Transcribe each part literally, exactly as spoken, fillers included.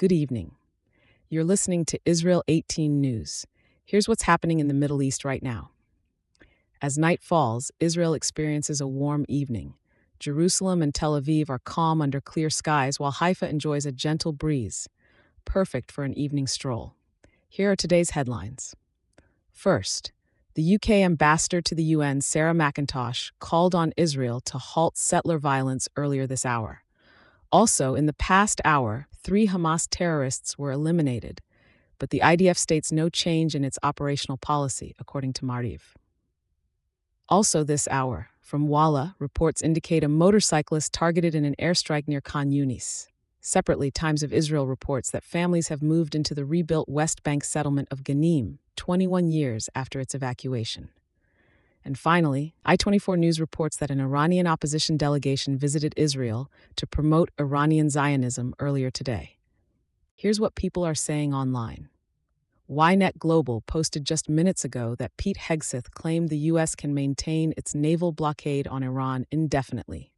Good evening. You're listening to Israel eighteen News. Here's what's happening in the Middle East right now. As night falls, Israel experiences a warm evening. Jerusalem and Tel Aviv are calm under clear skies, while Haifa enjoys a gentle breeze, perfect for an evening stroll. Here are today's headlines. First, the U K ambassador to the U N, Sarah McIntosh, called on Israel to halt settler violence earlier this hour. Also, in the past hour, three Hamas terrorists were eliminated, but the I D F states no change in its operational policy, according to Maariv. Also this hour, from Walla, reports indicate a motorcyclist targeted in an airstrike near Khan Yunis. Separately, Times of Israel reports that families have moved into the rebuilt West Bank settlement of Ghanim, twenty-one years after its evacuation. And finally, I twenty-four News reports that an Iranian opposition delegation visited Israel to promote Iranian Zionism earlier today. Here's what people are saying online. Ynet Global posted just minutes ago that Pete Hegseth claimed the U S can maintain its naval blockade on Iran indefinitely.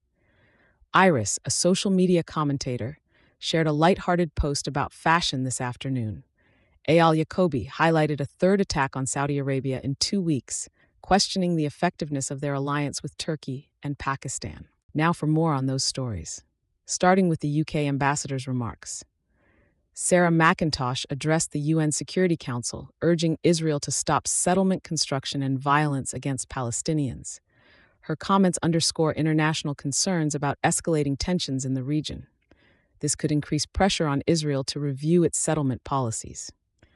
Iris, a social media commentator, shared a lighthearted post about fashion this afternoon. Eyal Yacobi highlighted a third attack on Saudi Arabia in two weeks, questioning the effectiveness of their alliance with Turkey and Pakistan. Now for more on those stories. Starting with the U K ambassador's remarks. Sarah McIntosh addressed the U N Security Council, urging Israel to stop settlement construction and violence against Palestinians. Her comments underscore international concerns about escalating tensions in the region. This could increase pressure on Israel to review its settlement policies.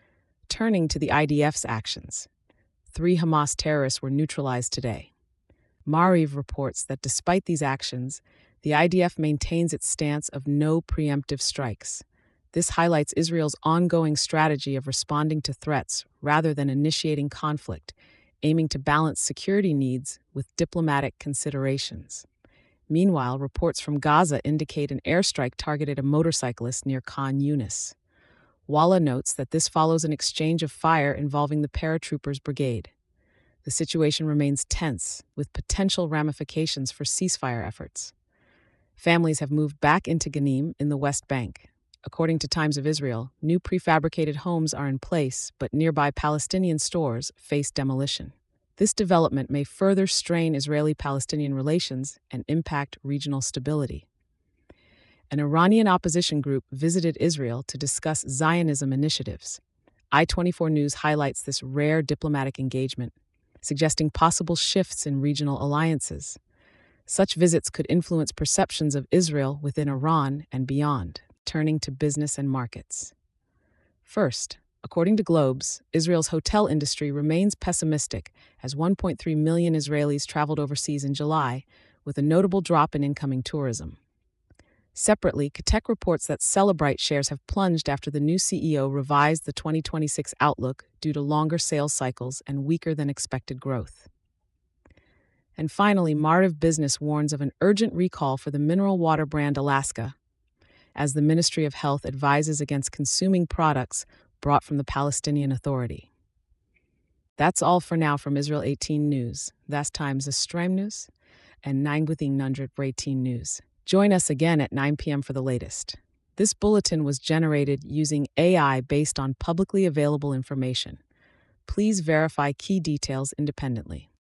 Turning to the I D F's actions. Three Hamas terrorists were neutralized today. Maariv reports that despite these actions, the I D F maintains its stance of no preemptive strikes. This highlights Israel's ongoing strategy of responding to threats rather than initiating conflict, aiming to balance security needs with diplomatic considerations. Meanwhile, reports from Gaza indicate an airstrike targeted a motorcyclist near Khan Yunis. Walla notes that this follows an exchange of fire involving the paratroopers brigade. The situation remains tense, with potential ramifications for ceasefire efforts. Families have moved back into Ghanim in the West Bank. According to Times of Israel, new prefabricated homes are in place, but nearby Palestinian stores face demolition. This development may further strain Israeli-Palestinian relations and impact regional stability. An Iranian opposition group visited Israel to discuss Zionism initiatives. I twenty-four News highlights this rare diplomatic engagement, suggesting possible shifts in regional alliances. Such visits could influence perceptions of Israel within Iran and beyond. Turning to business and markets. First, according to Globes, Israel's hotel industry remains pessimistic as one point three million Israelis traveled overseas in July, with a notable drop in incoming tourism. Separately, Katek reports that Cellebrite shares have plunged after the new C E O revised the twenty twenty-six outlook due to longer sales cycles and weaker than expected growth. And finally, Maariv Business warns of an urgent recall for the mineral water brand Alaska, as the Ministry of Health advises against consuming products brought from the Palestinian Authority. That's all for now from Israel eighteen News. That's Times Stream News and nine hundred eighteen News. Join us again at nine p.m. for the latest. This bulletin was generated using A I based on publicly available information. Please verify key details independently.